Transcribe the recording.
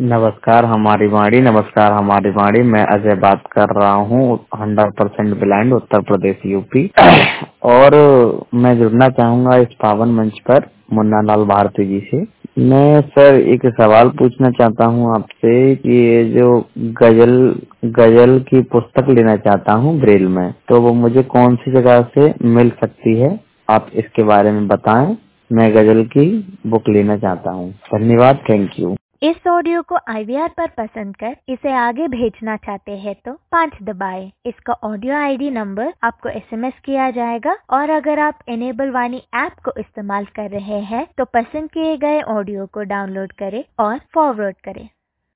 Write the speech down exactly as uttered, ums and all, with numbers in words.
नमस्कार हमारी वाणी नमस्कार हमारी वाणी मैं अजय बात कर रहा हूँ hundred percent blind Uttar Pradesh UP. और मैं जुड़ना चाहूँगा इस पावन मंच पर मुन्ना लाल भारती जी से। मैं सर एक सवाल पूछना चाहता हूँ आपसे कि ये जो गजल गजल की पुस्तक लेना चाहता हूँ ब्रेल में, तो वो मुझे कौन सी जगह से मिल सकती है, आप इसके बारे में बताएं। मैं गजल की बुक लेना चाहता हूँ। धन्यवाद, थैंक यू। इस ऑडियो को आई वी आर पर पसंद कर इसे आगे भेजना चाहते हैं तो पाँच दबाएं। इसका ऑडियो आई डी नंबर आपको एस एम एस किया जाएगा और अगर आप इनेबल वाणी ऐप को इस्तेमाल कर रहे हैं तो पसंद किए गए ऑडियो को डाउनलोड करें और फॉरवर्ड करें।